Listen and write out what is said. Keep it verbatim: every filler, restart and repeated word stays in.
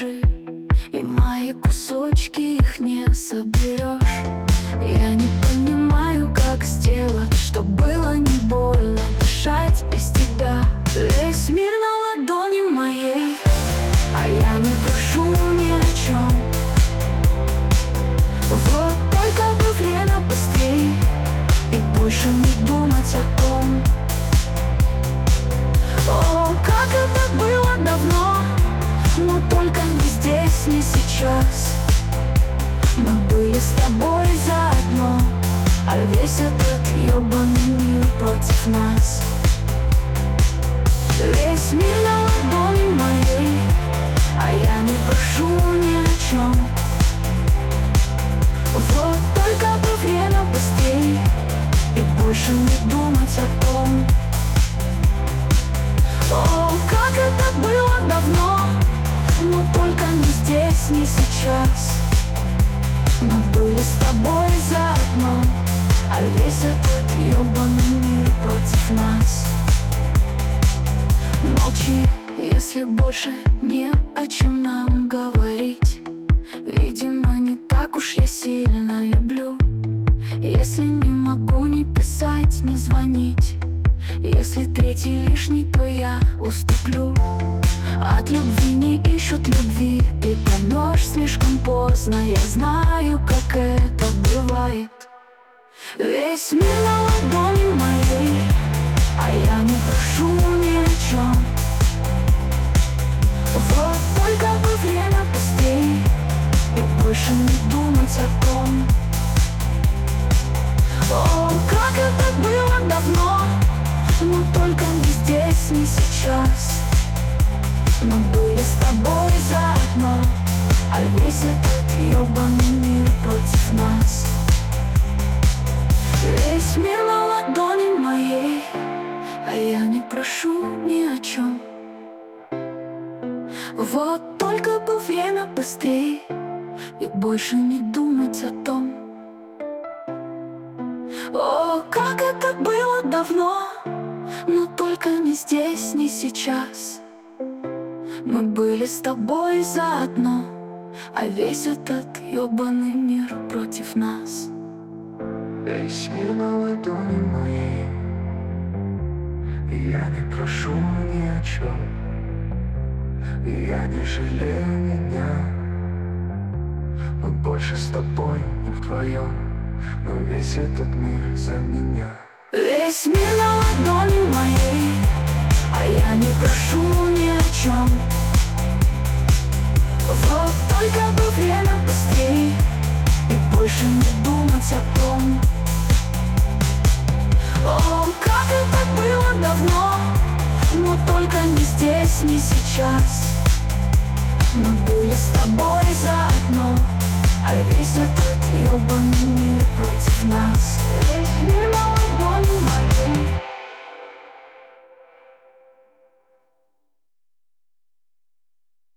лжи, и мои кусочки их не соберешь. Я не понимаю, как сделать, чтоб было не больно дышать без тебя. Весь мир на ладони моей, а я не прошу ни о чем. Вот только бы время быстрей, и больше не думать о том. О, как это было давно, но только не здесь, не сейчас. Мы были с тобой заодно, а весь этот ёбаный мир против нас. Весь мир на ладони моей, а я не прошу ни о чем. Вот только бы время быстрей, и больше не думать о том. О, как это было давно, но только не здесь, не сейчас. Мы были с тобой заодно, а весь этот ёбаный мир против нас. Молчи, если больше не о чем нам говорить. Видимо, не так уж я сильно люблю. Если не могу ни писать, ни звонить, если третий лишний, то я уступлю. От любви не ищут любви, ты поймешь слишком поздно. Я знаю, как это бывает. Весь мир на ладони моей, а я не прошу ни о чем. Вот только бы время быстрей, и больше не думать о том. О, как это было давно, но только не здесь, не сейчас. Мы были с тобой заодно, а весь этот ёбаный мир против нас. Весь мир на ладони моей, а я не прошу ни о чем. Вот только бы время быстрей, и больше не думать о том. О, как это было давно, но только не здесь, не сейчас. Мы были с тобой заодно, а весь этот ёбаный мир против нас. Весь мир на ладони моей, и я не прошу ни о чем. И я не жалею меня. Мы больше с тобой не вдвоем, но весь этот мир за меня. Весь мир на ладони моей, а я не прошу ни о чем. Вот только бы время быстрей, и больше не думать о том. О, как это было давно, но только не здесь, не сейчас. Мы были с тобой заодно, а весь этот ёбаный мир против нас. Весь мир